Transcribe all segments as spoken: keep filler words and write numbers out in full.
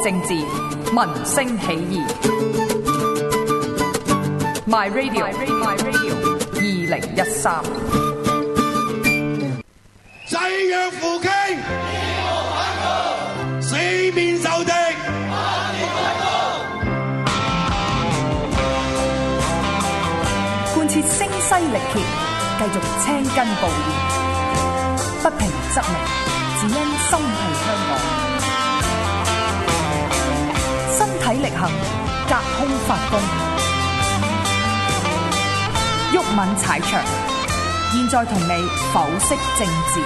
政治，民聲起義。My Radio， My Radio， 二零一三。 濟弱扶傾，四面受敵， 貫徹聲嘶力竭，繼續青筋暴現，不平則鳴，只因心繫香港。身體力行，隔空發功，毓民踩場，現在同你剖析政治。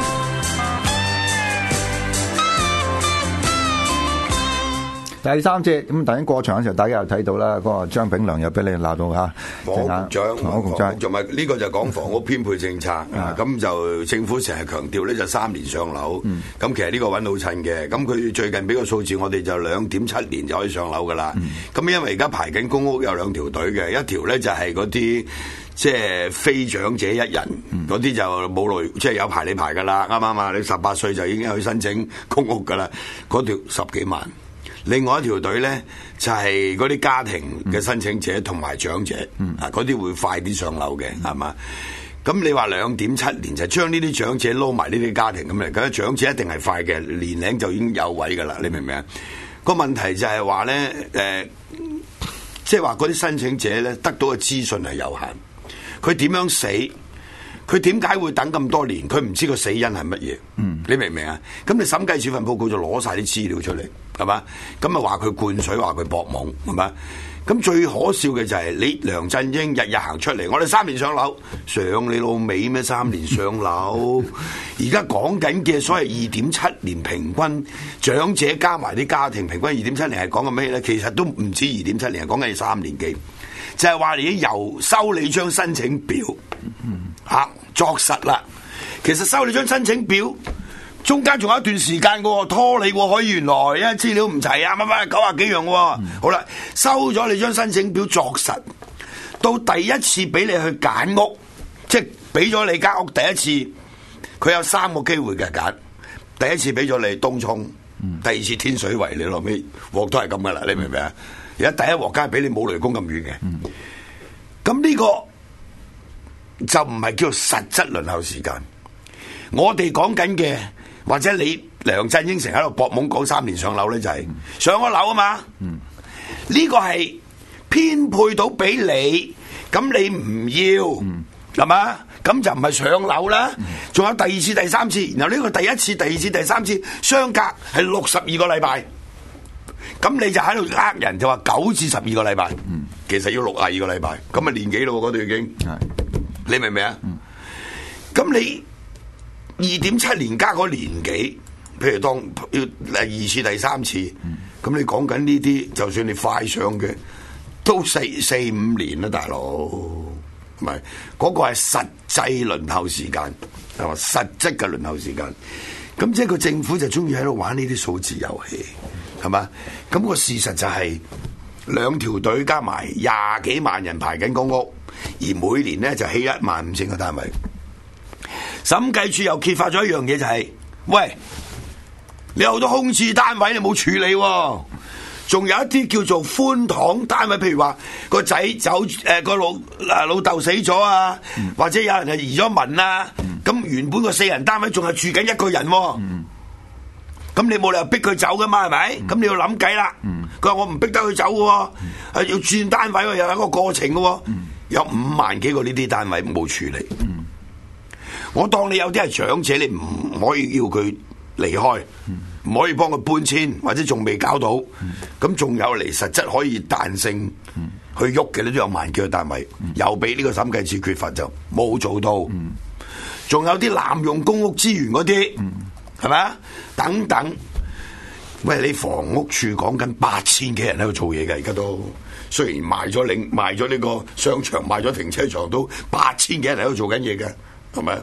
第三節咁，突然過場嘅時候，大家又睇到啦，嗰、那個張炳良又俾你鬧到嚇。 房屋局長， 房屋局長， 同埋呢個就講房屋編配政策啊。咁就政府成日強調咧，就三年上樓。咁、嗯、其實呢個揾到襯嘅。咁佢最近俾個數字，我哋就兩點七年就可以上樓噶啦。咁、嗯、因為而家排緊公屋有兩條隊嘅，一條咧就係嗰啲即係非長者一人嗰啲、嗯、就冇類，即係有排你排噶啦，啱唔啱啊？你十八歲就已經去申請公屋噶啦，嗰條十幾萬。另外一條隊咧就係嗰啲家庭嘅申請者同埋長者，嗯、啊嗰啲會快啲上樓嘅，係嘛、嗯？咁你話兩點七年就將呢啲長者撈埋呢啲家庭咁嚟，咁長者一定係快嘅，年齡就已經有位噶啦，你明唔明啊？個問題就係話咧，誒、呃，即係話嗰啲申請者咧得到嘅資訊係有限，佢點樣死？佢點解會等咁多年？佢唔知個死因係乜嘢？嗯，你明唔明啊？咁你審計署份報告就攞晒啲資料出嚟，係嘛？咁啊話佢灌水，話佢博懵，係嘛？咁最可笑嘅就係你梁振英日日行出嚟，我哋三年上樓，上你老味咩？三年上樓，而家講緊嘅所謂二點七年平均長者加埋啲家庭平均二點七年係講緊咩咧？其實都唔止二點七年，係講緊三年幾，就係話你由收你張申請表，嚇、啊、作實啦。其實收你張申請表中間仲有一段時間嘅，拖你可以原來因為資料唔齊啊，乜乜九啊幾樣喎。嗯、好啦，收咗你張申請表作實，到第一次俾你去揀屋，即係俾咗你間屋第一次，佢有三個機會嘅揀。第一次俾咗你東涌，嗯、第二次天水圍，你落尾鑊都係咁噶啦，你明唔明啊？而家、嗯、第一鑊梗係俾你冇雷公咁遠嘅，咁呢、嗯、個就唔係叫做實質輪候時間。我哋講緊嘅。或者你梁振英成日喺度博懵講三年上樓咧，就係、是嗯、上咗樓啊嘛。呢、嗯、個係編配到俾你，咁你唔要係嘛？咁、嗯、就唔係上樓啦。仲、嗯、有第二次、第三次，然後呢個第一次、第二次、第三次相隔係六十二個禮拜，咁你就喺度呃人，就話九至十二個禮拜，嗯、其實要六十二個禮拜，咁啊年幾咯？嗰度已經，嗯、你明唔明啊？咁、嗯、你？二點七年加嗰年幾，譬如當要二次、第三次，咁、嗯、你講緊呢啲，就算你快上嘅，都四四五年啦，大佬，唔係嗰個係實際輪候時間，係嘛？實質嘅輪候時間，咁即係個政府就中意喺度玩呢啲數字遊戲，係嘛？咁、那個事實就係、是、兩條隊加埋廿幾萬人排緊公屋，而每年咧就起一萬五千個單位。審計署又揭發咗一樣嘢，就係、是，喂，你有好多空置單位你冇處理、哦，仲有一啲叫做寬敞單位，譬如話個仔走誒個、呃、老老豆死咗啊，嗯、或者有人係移咗民啊，咁、嗯、原本個四人單位仲係住緊一個人、哦，咁、嗯、你冇理由逼佢走噶嘛，係咪？咁、嗯、你要諗計啦。佢話、嗯、我唔逼得佢走嘅、哦，係、嗯、要轉單位，又有一個過程嘅、哦，嗯、有五萬幾個呢啲單位冇處理。嗯我當你有啲係長者，你唔可以要佢離開，唔、嗯、可以幫佢搬遷，或者仲未搞到，咁仲、嗯、有嚟實質可以彈性去喐嘅，你都有萬幾個單位，嗯、又俾呢個審計署缺乏就冇做到，仲、嗯、有啲濫用公屋資源嗰啲，係咪啊？等等，喂，你房屋處講緊八千幾人喺度做嘢嘅，而家都雖然賣咗領賣咗呢個商場，賣咗停車場，都八千幾人喺度做緊嘢嘅，係咪？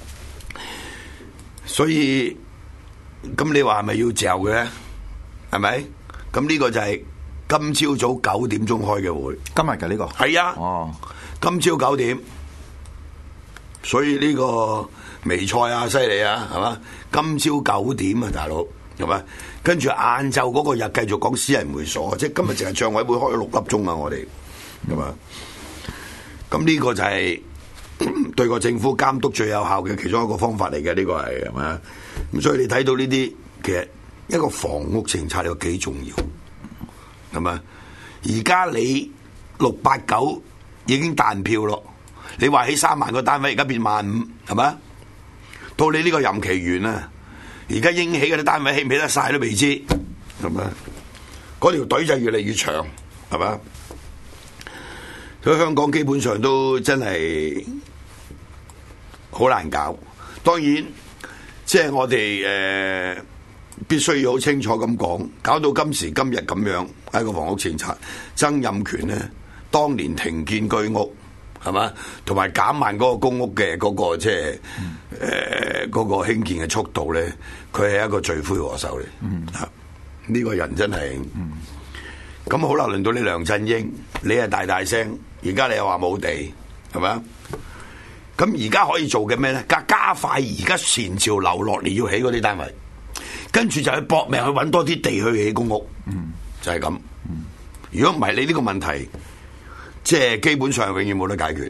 所以咁你話係咪要嚼嘅？係咪？咁呢個就係今朝早九點鐘開嘅會。 今日嘅呢個係啊。哦，今朝九點。所以呢個微賽啊，犀利啊，係嘛？今朝九點啊，大佬係嘛？跟住晏晝嗰個日繼續講私人會所，即係今日淨係帳委會開咗六粒鐘啊！我哋係嘛？咁呢個就係對個政府監督最有效嘅其中一個方法嚟嘅，呢個係係嘛？咁所以你睇到呢啲，其實一個房屋政策有幾重要，係嘛？而家你六八九已經彈票咯，你話起三萬個單位，而家變萬五，係嘛？到你呢個任期完啊！而家應起嗰啲單位起唔起得晒都未知，係咪？嗰條隊就越嚟越長，係嘛？所以香港基本上都真係好難搞。當然，即係我哋誒、呃、必須要好清楚咁講，搞到今時今日咁樣喺個房屋政策，曾蔭權咧當年停建居屋。係嘛？同埋減慢嗰個公屋嘅嗰、嗰個即係誒嗰個興建嘅速度咧，佢係一個罪魁禍首嚟。嗯，呢、呢個人真係咁、嗯、好啦。輪到你梁振英，你係大大聲，而家你又話冇地，係咪啊？咁而家可以做嘅咩咧？加加快而家前潮流落嚟要起嗰啲單位，跟住就去搏命去揾多啲地去起公屋。嗯，就係咁。嗯，如果唔係你呢個問題。即係基本上永遠冇得解決。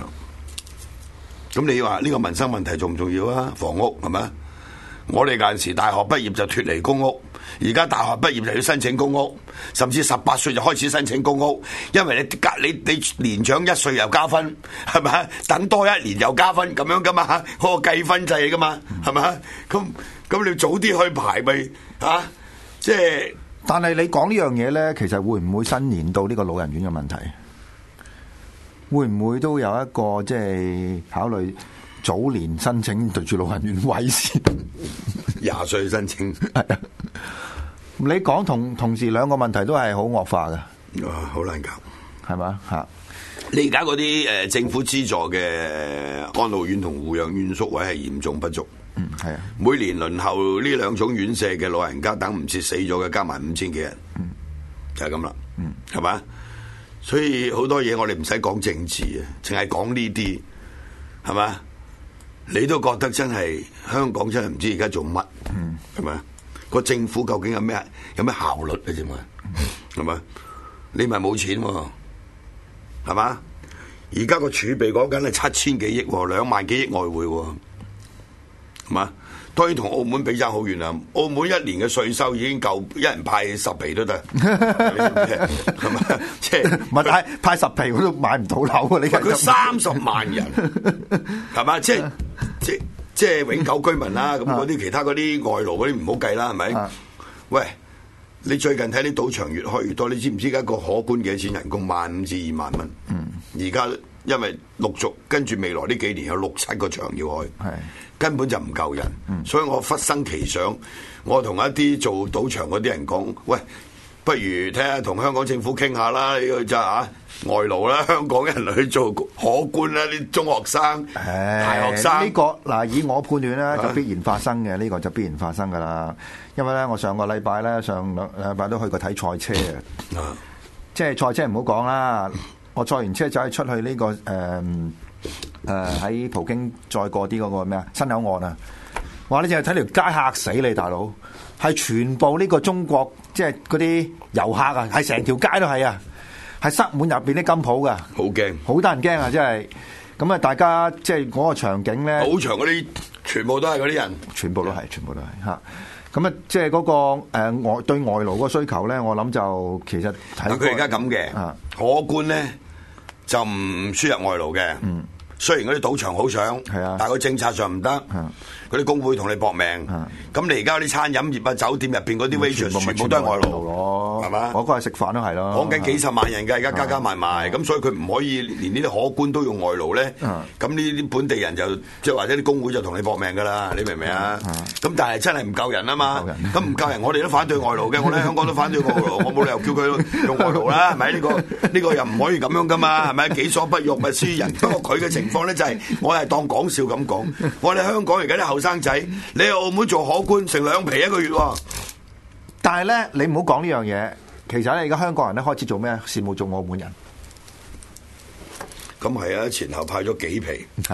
咁、嗯、你話呢個民生問題重唔重要啊？房屋係咪？我哋嗰陣時大學畢業就脫離公屋，而家大學畢業就要申請公屋，甚至十八歲就開始申請公屋，因為你加你你年長一歲又加分，係咪？等多一年又加分咁樣噶嘛？嗰個計分制噶嘛？係咪？咁咁你早啲去排咪啊？即係， 但係你講呢樣嘢咧，其實會唔會伸延到呢個老人院嘅問題？會唔會都有一個即係考慮早年申請對住老人院位先？ 廿歲申請係啊！你講同同時兩個問題都係好惡化嘅， 啊，好難搞， 係嘛嚇？ 你而家嗰啲誒政府資助嘅安老院同護養院宿位係嚴重不足。 嗯，係啊。 每年輪候呢兩種院舍嘅老人家等唔切死咗嘅加埋五千幾人，嗯，就係咁啦，嗯，係嘛？所以好多嘢我哋唔使講政治啊，淨係講呢啲，係嘛？你都覺得真係香港真係唔知而家做乜，係咪？個政府究竟有咩有咩效率啊？啫嘛，係咪？你咪冇錢喎，係嘛？而家個儲備講緊係七千幾億，兩萬幾億外匯，係嘛？當然同澳門比爭好遠啦！澳門一年嘅稅收已經夠一人派十皮都得，係咪？即係唔係派派十皮我都買唔到樓啊！你佢三十萬人，係嘛？即係即即係永久居民啦。咁嗰啲其他嗰啲外勞嗰啲唔好計啦，係咪？喂，你最近睇啲賭場越開越多，你知唔知而家個可觀幾多錢人工？萬五至二萬蚊。嗯，而家因為陸續跟住未來呢幾年有六七個場要開，係。根本就唔夠人，嗯、所以我忽生奇想，我同一啲做賭場嗰啲人講，喂，不如睇下同香港政府傾下啦，呢個就嚇外勞啦，香港人去做可觀啦，啲中學生、大學生呢、呢個嗱，以我判斷咧就必然發生嘅，呢、呢個就必然發生噶啦。因為咧，我上個禮拜咧，上兩禮拜都去過睇賽車啊，即係賽車唔好講啦，我賽完車就係出去呢、呢個誒。呃誒喺、呃、葡京再過啲嗰個咩啊新口岸啊，哇！你淨係睇條街嚇死你大佬，係全部呢個中國即係嗰啲遊客啊，係成條街都係啊，係塞滿入邊啲金鋪噶， 好驚，好得人驚啊！真係咁啊！大家即係嗰個場景咧， 賭場嗰啲全部都係嗰啲人， 全部都係，全部都係嚇。咁啊，即係嗰個誒外、呃、對外勞個需求咧，我諗就其實睇佢而家咁嘅，啊、可觀咧就唔輸入外勞嘅。嗯。雖然嗰啲賭場好想，係啊，但係個政策上唔得，嗰啲工會同你搏命。咁你而家啲餐飲業啊、酒店入邊嗰啲 waitress 全部都係外勞咯，係嘛？ 我嗰日食飯都係咯， 講緊幾十萬人㗎，而家加加埋埋，咁所以佢唔可以連呢啲可觀都用外勞咧。咁呢啲本地人就即係或者啲工會就同你搏命㗎啦，你明唔明啊？咁但係真係唔夠人啊嘛，咁唔夠人，我哋都反對外勞嘅，我哋喺香港都反對外勞，我冇理由叫佢用外勞啦，係咪？呢個呢個又唔可以咁樣㗎嘛，係咪？己所不欲，勿施人。不過佢嘅情況咧就係，我係當講笑咁講。我哋香港而家啲後生仔，你喺澳門做可觀，成兩皮一個月喎。 但係咧，你唔好講呢樣嘢。其實咧，而家香港人咧開始做咩？羨慕做澳門人。 咁係啊，前後派咗幾皮。 係咯，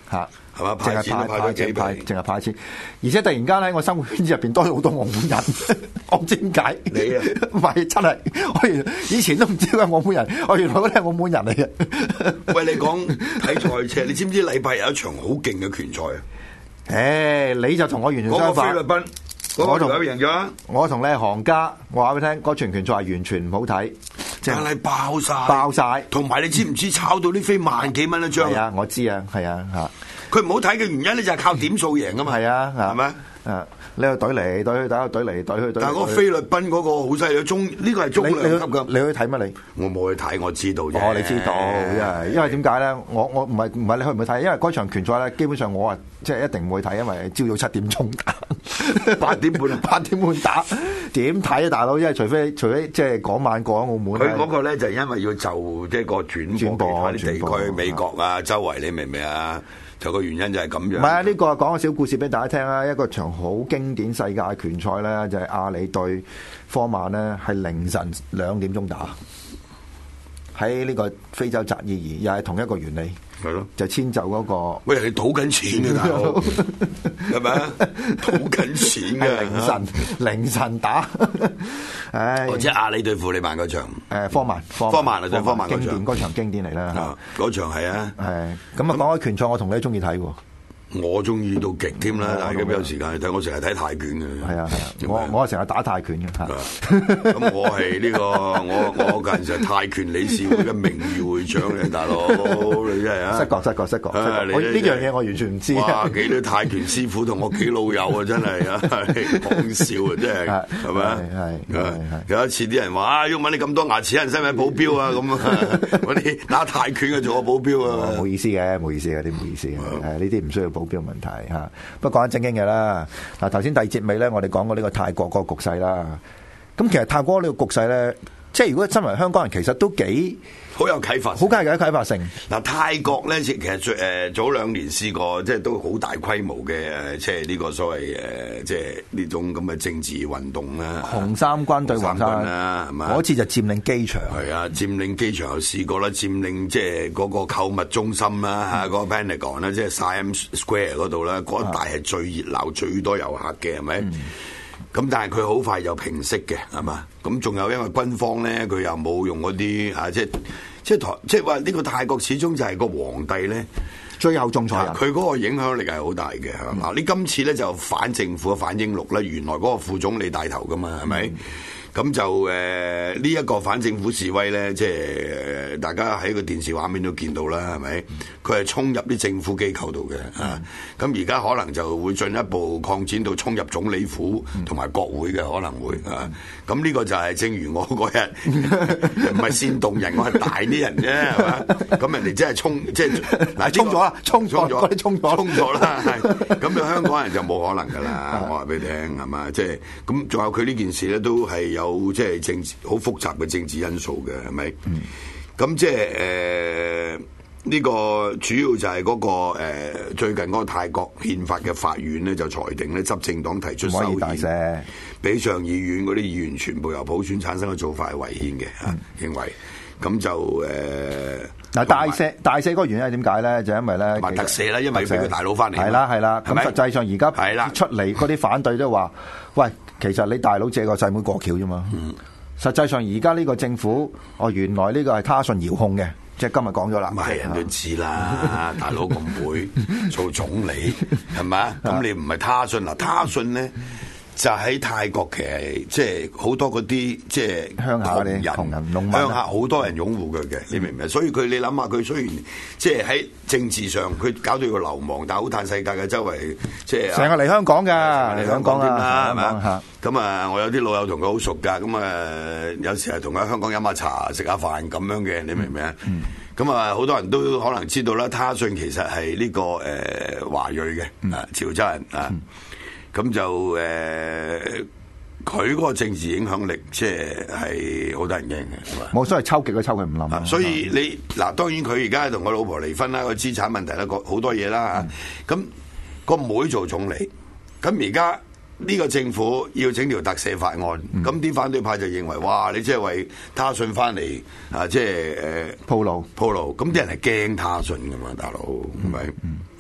嚇。 係嘛？派錢都派咗幾倍， 淨係派錢，而且突然間咧，我生活圈子入邊多咗好多澳門人，我唔知點解。 你啊， 唔係真係，我原以前都唔知佢係澳門人，我原來嗰啲係澳門人嚟嘅。 喂，你講睇賽車，你知唔知禮拜有一場好勁嘅拳賽啊？ 誒，你就同我完全相反。 嗰個菲律賓，嗰個條友贏咗。 我同你係行家，我話俾你聽，嗰場拳賽係完全唔好睇， 但係爆晒， 爆晒。 同埋你知唔知炒到啲飛萬幾蚊一張？ 係啊，我知啊，係啊，嚇。 佢唔好睇嘅原因咧，就係靠點數贏啊嘛。 係啊， 係咪？ 啊，你去隊嚟隊去，打個隊嚟隊去隊。 但係嗰個菲律賓嗰個好犀利，中呢個係中量級㗎。 你去睇乜你？ 我冇去睇，我知道啫。 哦，你知道，因為因為點解咧？我我唔係唔係你去唔去睇？因為嗰場拳賽咧，基本上我啊即係一定唔會睇，因為朝早七點鐘打，八點半八點半打，點睇啊大佬？因為除非除非即係嗰晚過喺澳門。 佢嗰個咧就係因為要就即係個轉播其他啲地區，美國啊周圍，你明唔明啊？就個原因就係咁樣。 唔係啊！呢、這個講個小故事俾大家聽啦。一個場好經典世界拳賽咧，就係、是、阿里對科曼咧，係凌晨兩點鐘打，喺呢個非洲扎伊爾，又係同一個原理。係咯，就遷就嗰個。喂， 你賭緊錢嘅大佬，係咪啊？賭緊錢嘅凌晨凌晨打，唉！ 即係阿里對富利曼嗰場， 誒科曼科曼啊，對科曼嗰場， 經典嗰場經典嚟啦。 嗰場係啊， 係咁啊！講開拳賽，我同你都中意睇喎。 我中意到極添啦，但係咁有時間去睇，我成日睇泰拳嘅。 係啊係啊，我我成日打泰拳嘅。 咁我係呢個我我近時係泰拳理事會嘅名譽會長嚟，大佬你真係啊！ 失覺失覺失覺，我呢樣嘢我完全唔知。 哇！幾多泰拳師傅同我幾老友啊，真係啊，講笑啊，真係係咪啊？係係有一次啲人話啊，毓民你咁多牙齒，人使唔使保鏢啊？咁啊，嗰啲打泰拳嘅做我保鏢啊！ 冇意思嘅，冇意思嘅，啲冇意思嘅，誒呢啲唔需要保鏢問題嚇。不過講緊正經嘅啦。嗱頭先第二節尾咧，我哋講過呢個泰國嗰個局勢啦。咁其實泰國呢個局勢咧，即係如果身為香港人，其實都幾好有啟發， 好梗係有啟發性。 嗱泰國咧，其實最誒早兩年試過，即係都好大規模嘅誒，即係呢個所謂誒，即係呢種咁嘅政治運動啦。 紅衫軍對黃衫啦，係嘛？ 嗰次就佔領機場。 係啊，佔領機場又試過啦，佔領即係嗰個購物中心啦，嚇嗰個 Pentagon 啦，即係 Siam Square 嗰度啦，嗰一帶係最熱鬧、最多遊客嘅，係咪？咁但係佢好快就平息嘅，係嘛？咁仲有因為軍方咧，佢又冇用嗰啲啊，即係即係台，即係話呢個泰國始終就係個皇帝咧， 最後仲裁人， 佢嗰個影響力係好大嘅。嗱、嗯，你今次咧就反政府、反英陸咧，原來嗰個副總理帶頭噶嘛，係咪？嗯咁就誒呢一個反政府示威咧，即係、呃、大家喺個電視畫面都見到啦，係咪？佢係衝入啲政府機構度嘅、嗯、啊！咁而家可能就會進一步擴展到衝入總理府同埋國會嘅可能會啊！咁呢、嗯、個就係正如我嗰日唔係煽動人，我係大啲人啫，係嘛？咁人哋真係衝，即係嗱衝咗啦，衝衝咗，衝咗，衝咗啦！咁你香港人就冇可能㗎啦，我話俾你聽係嘛？即係咁，仲有佢呢件事咧，都係有。即係政治好複雜嘅政治因素嘅，係咪？咁、嗯、即係誒呢個主要就係嗰、那個誒、呃、最近嗰個泰國憲法嘅法院咧就裁定咧執政黨提出修憲，俾上議院嗰啲議員全部由普選產生嘅做法係違憲嘅，嗯、認為咁就誒嗱、呃、 大赦大赦嗰個原因係點解咧？就因為咧特赦啦，因為俾佢大佬翻嚟， 係啦係啦。咁實際上而家係啦出嚟嗰啲反對都話，喂。其實你大佬借個細妹過橋啫嘛，嗯、實際上而家呢個政府，哦原來呢個係他信遙控嘅，即係今日講咗啦。 唔係人都知啦，大佬咁會做總理係咪？咁你唔係他信嗱，他信咧就喺泰國其實即係好多嗰啲即係鄉下啲窮人、農民， 鄉下好多人擁護佢嘅，你明唔明？所以佢你諗下，佢雖然即係喺政治上佢搞到個流亡，但係好嘆世界嘅周圍即係成日嚟香港㗎，嚟香港啦，係咪？咁啊，我有啲老友同佢好熟㗎，咁啊有時係同佢喺香港飲下茶、食下飯咁樣嘅，你明唔明啊？咁啊，好多人都可能知道啦，他信其實係呢個誒華裔嘅啊，潮州人啊。咁就誒，佢、呃、嗰個政治影響力，即係係好得人驚嘅。 冇所謂抽極都抽佢唔冧。 啊、所以你嗱，當然佢而家同個老婆離婚啦，個資產問題啦，好多嘢啦嚇。咁、嗯、個妹做總理，咁而家呢個政府要整條特赦法案，咁啲、嗯、反對派就認為，哇！你即係為他信翻嚟啊，即係誒鋪路鋪路。咁啲人係驚他信㗎嘛，大佬係咪？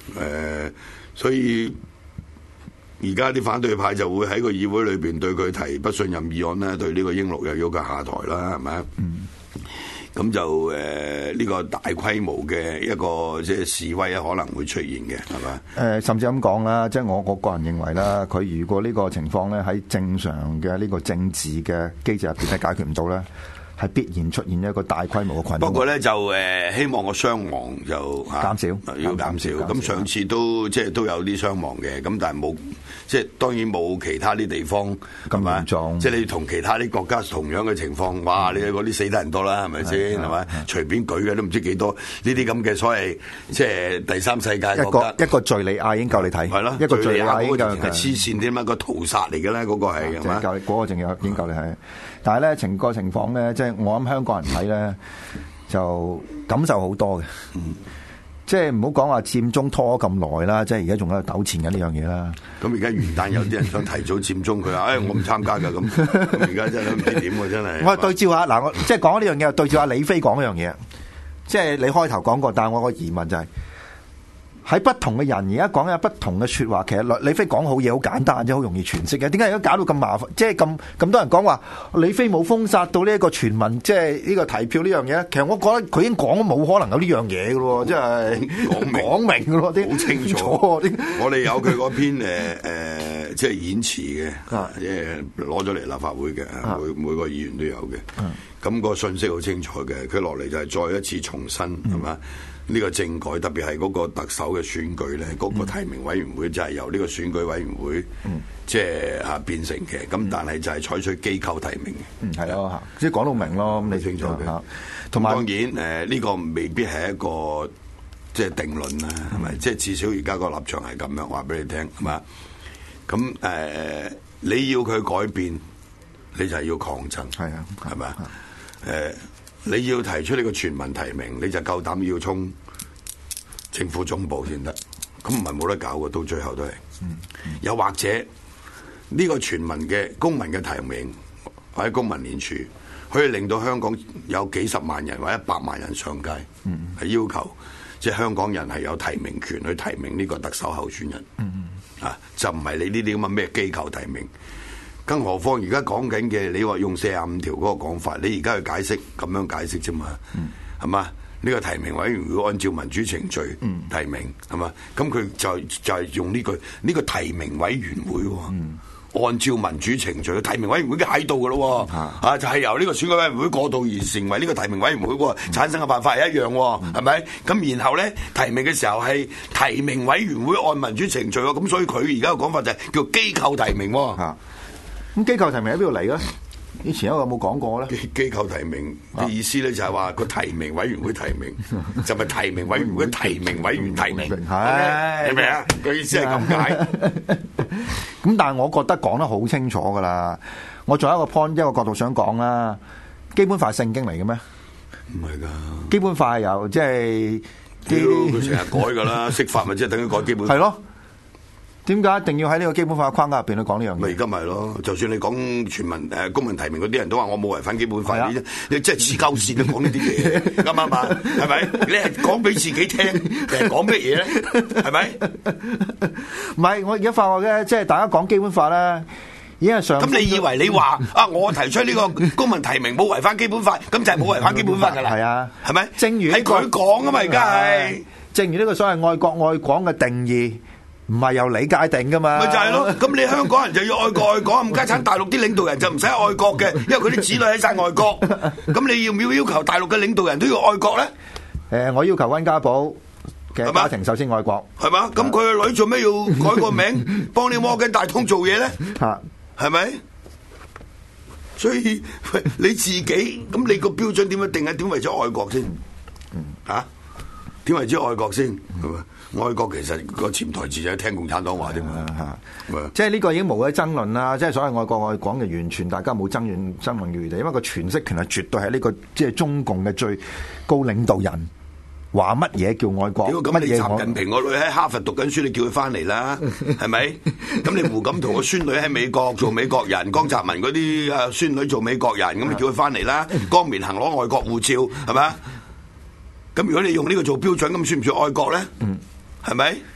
呃，所以而家啲反對派就會喺個議會裏邊對佢提不信任議案咧，對呢個英祿又要求下台啦，係咪？嗯。咁就誒呢、呃這個大規模嘅一個即係示威可能會出現嘅，係嘛？誒、 呃，甚至咁講啦，即係我我個人認為啦，佢如果呢個情況咧喺正常嘅呢個政治嘅機制入邊咧解決唔到咧，係必然出現一個大規模嘅困難。 不過咧就誒、呃、希望個傷亡就減少， 要減少。咁上次都即係都有啲傷亡嘅，咁但係冇即係當然冇其他啲地方咁嚴重。 即係你同其他啲國家同樣嘅情況，哇！你嗰啲死得人多啦，係咪先？係咪？隨便舉嘅都唔知幾多呢啲咁嘅所謂即係第三世界國家。 一個一個敍利亞已經夠你睇， 係咯， 一個敍利亞已經夠係黐線添嘛，個屠殺嚟嘅咧，嗰個係係嘛？ 嗰個淨有已經夠你睇。但係咧，情個情況咧，即係我諗香港人睇咧，就感受好多嘅。嗯，即係唔好講話佔中拖咁耐啦，即係而家仲喺度糾纏緊呢樣嘢啦。 咁而家元旦有啲人想提早佔中，佢話：，誒、哎，我唔參加㗎。咁而家真係唔知點喎，真係。 我對照下嗱，我即係講呢樣嘢，對照下李飛講呢樣嘢。即係你開頭講過，但係我個疑問就係、是。喺不同嘅人而家講有不同嘅説話，其實李飛講好嘢好簡單啫，好容易詮釋嘅。點解而家搞到咁麻煩？即係咁咁多人講話李飛冇封殺到呢一個全民，即係呢個提票呢樣嘢。其實我覺得佢已經講冇可能有呢樣嘢嘅咯，即係講明講明嘅咯，啲好清楚。 我哋有佢嗰篇誒誒、呃，即係演詞嘅，即係攞咗嚟立法會嘅，每每個議員都有嘅。咁、那個信息好清楚嘅，佢落嚟就係再一次重申係嘛？嗯呢個政改特別係嗰個特首嘅選舉咧，嗰、那個提名委員會就係由呢個選舉委員會、嗯、即係嚇變成嘅，咁、嗯、但係就係採取機構提名嘅。嗯，係咯嚇，即係講到明咯，咁你清楚嘅。同埋當然誒，呢、呃這個未必係一個即係定論啦，係咪、嗯？即係至少而家個立場係咁樣話俾你聽，係嘛？咁誒、呃，你要佢改變，你就係要抗爭，係啊，係咪啊？誒。你要提出呢個全民提名，你就夠膽要衝政府總部先得，咁唔係冇得搞嘅，到最後都係。嗯嗯、又或者呢、這個全民嘅公民嘅提名或者公民聯署，可以令到香港有幾十萬人或者一百萬人上街，係、嗯、要求即係、就是、香港人係有提名權去提名呢個特首候選人。嗯、啊，就唔係你呢啲咁嘅咩機構提名。更何況而家講緊嘅，你話用四十五條嗰個講法，你而家去解釋咁樣解釋啫嘛，係嘛、嗯？呢、這個提名委員會按照民主程序提名，係嘛、嗯？咁佢就就係、是、用呢句呢、這個提名委員會、哦，嗯、按照民主程序，提名委員會喺度噶咯，嗯、啊就係、是、由呢個選舉委員會過渡而成為呢個提名委員會喎，嗯、產生嘅辦法係一樣喎，係咪、嗯？咁然後咧提名嘅時候係提名委員會按民主程序喎，咁所以佢而家嘅講法就係叫機構提名喎。嗯咁機構提名喺邊度嚟咧？以前有冇講過咧？ 機機構提名嘅意思咧就係話個提名委員會提名，就咪提名委員會提名委員提名，係咪啊？個意思係咁解。 咁但係我覺得講得好清楚噶啦。我仲有一個 point，一個角度想講啦。基本法係聖經嚟嘅咩？ 唔係噶。基本法係由即係佢成日改噶啦，釋法咪即係等於改基本法。 係咯。點解一定要喺呢個基本法框架入邊去講呢樣嘢？ 咪而家咪咯，就算你講全民誒公民提名嗰啲人都話我冇違反基本法，你你即係黐鳩線都講呢啲嘢，啱唔啱啊？係咪？你係講俾自己聽定係講乜嘢咧？係咪？ 唔係，我而家發覺嘅，即係大家講基本法咧，已經係上。咁你以為你話啊？我提出呢個公民提名冇違反基本法，咁就係冇違反基本法㗎啦。係啊，係咪？正如係佢講啊嘛，而家係。 正如呢個所謂愛國愛港嘅定義。唔係由你界定噶嘛？ 咪就係咯，咁你香港人就要愛國愛港，唔家產大陸啲領導人就唔使愛國嘅，因為佢啲子女喺晒外國。咁你要唔要要求大陸嘅領導人都要愛國咧？ 誒，我要求溫家寶嘅家庭首先愛國， 係嘛？咁佢個女做咩要改個名幫你摩根大通做嘢咧？嚇，係咪？所以你自己咁，你個標準點樣定啊？點為咗愛國先？嚇？點為之愛國先？係嘛？愛國其實個潛台詞就係聽共產黨話啫嘛， 嚇，即係呢個已經無謂爭論啦。即係所謂愛國愛港嘅完全大家冇爭論爭論嘅餘地，因為個詮釋權係絕對係呢個即係中共嘅最高領導人話乜嘢叫愛國。 咁你習近平個女喺哈佛讀緊書，你叫佢翻嚟啦，係咪？咁你胡錦濤個孫女喺美國做美國人，江澤民嗰啲啊孫女做美國人，咁你叫佢翻嚟啦。江綿行攞外國護照係咪？咁如果你用呢個做標準，咁算唔算愛國咧？嗯，係咪？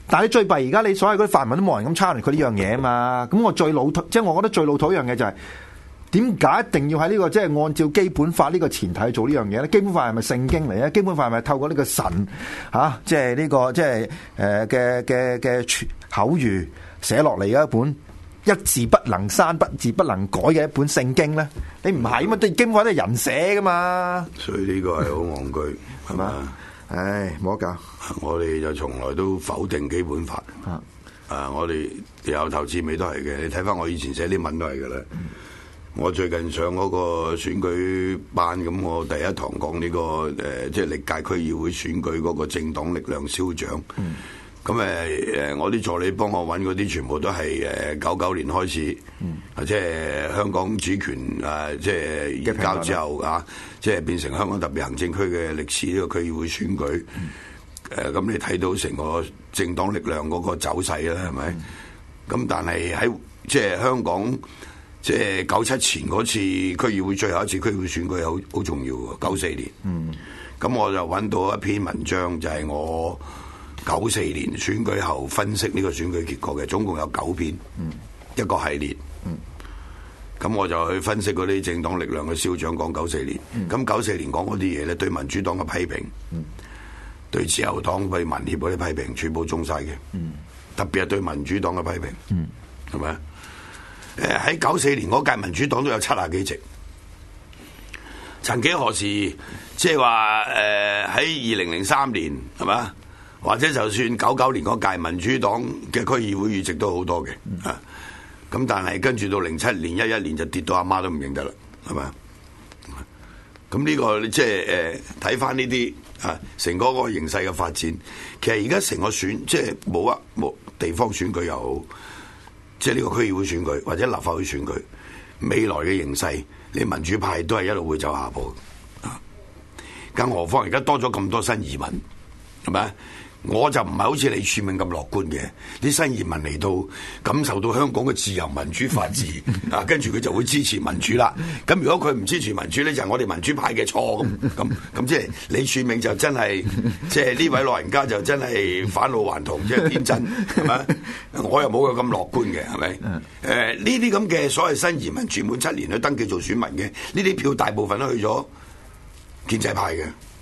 但係你最弊而家你所有嗰啲泛民都冇人咁 challenge 佢呢樣嘢啊嘛。咁我最老土，即係我覺得最老土一樣嘢就係點解一定要喺呢個即係按照基本法呢個前提去做呢樣嘢咧？基本法係咪聖經嚟咧？基本法係咪透過呢個神嚇，即係呢個即係誒嘅嘅嘅口語寫落嚟嘅一本一字不能刪、不字不能改嘅一本聖經咧？你唔係嘛？基本法都係人寫噶嘛。 所以呢個係好戇居，係嘛？ 唉，冇得搞。 我哋就從來都否定基本法。啊，啊我哋由頭至尾都係嘅。你睇翻我以前寫啲文都係嘅啦。嗯、我最近上嗰個選舉班，咁我第一堂講呢、這個誒、呃，即係歷屆區議會選舉嗰個政黨力量消長。咁誒誒，我啲助理幫我揾嗰啲，全部都係誒九九年開始，嗯、即係香港主權啊，即係移交之後啊，即係變成香港特別行政區嘅歷史呢個區議會選舉。誒、嗯，咁、呃、你睇到成個政黨力量嗰個走勢啦，係咪？咁、嗯、但係喺即係香港，即係九七前嗰次區議會最後一次區議會選舉，好好重要喎，九四年。嗯。咁我就揾到一篇文章，就係、是、我九四年選舉後分析呢個選舉結果嘅，總共有九篇，嗯、一個系列。咁、嗯、我就去分析嗰啲政黨力量嘅消長講九四年。咁九四年講嗰啲嘢咧，對民主黨嘅批評，嗯、對自由黨對民協嗰啲批評，全部中晒嘅。嗯、特別係對民主黨嘅批評，係咪、嗯？誒喺九四年嗰屆民主黨都有七十幾席。曾幾何時，即係話誒喺二零零三年係嘛？或者就算九九年嗰屆民主黨嘅區議會議席都好多嘅，啊，咁但係跟住到零七年一一年就跌到阿媽都唔認得啦，係咪？咁呢個即係誒睇翻呢啲啊，成個個形勢嘅發展，其實而家成個選即係冇啊冇地方選舉又好，即係呢個區議會選舉或者立法會選舉，未來嘅形勢，你民主派都係一路會走下坡，啊，更何況而家多咗咁多新移民，係咪？我就唔係好似李柱銘咁樂觀嘅，啲新移民嚟到感受到香港嘅自由民主法治啊，跟住佢就會支持民主啦。咁如果佢唔支持民主咧，就係我哋民主派嘅錯咁咁咁，即係李柱銘就真係即係呢位老人家就真係返老還童，即係天真係咪？我又冇佢咁樂觀嘅，係咪？誒呢啲咁嘅所謂新移民住滿七年去登記做選民嘅，呢啲票大部分都去咗建制派嘅，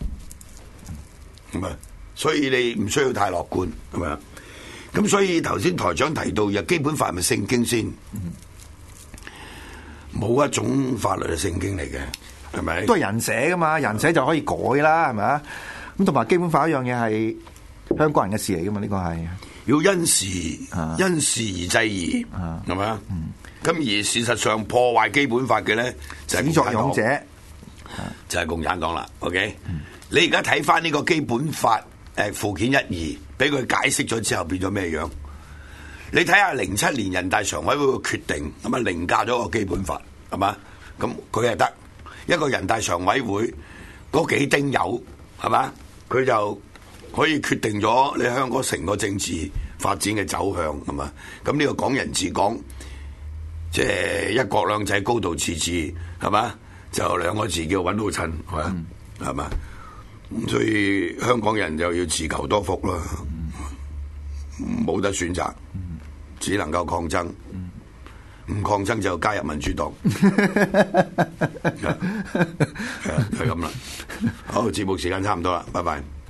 咁啊。所以你唔需要太樂觀，係咪啊？咁所以頭先台長提到，又基本法係咪聖經先？冇一種法律係聖經嚟嘅，係咪？都係人寫噶嘛，人寫就可以改啦，係咪啊？咁同埋基本法一樣嘢係香港人嘅事嚟噶嘛，呢個係要因時因時而制宜，係咪啊？咁而事實上破壞基本法嘅咧，就係始作俑者，就係共產黨啦。OK，你而家睇翻呢個基本法。誒附件一二俾佢解釋咗之後變咗咩樣？你睇下零七年人大常委會嘅決定，咁啊凌駕咗個基本法，係嘛？咁佢係得一個人大常委會嗰幾丁友，係嘛？佢就可以決定咗你香港成個政治發展嘅走向，係嘛？咁呢個港人治港，即係一國兩制高度自治，係嘛？就兩個字叫揾到襯，係嘛？係嘛？所以香港人就要自求多福啦，冇得選擇，只能夠抗爭，唔抗爭就加入民主黨，係係咁啦。好，節目時間差唔多啦，拜拜。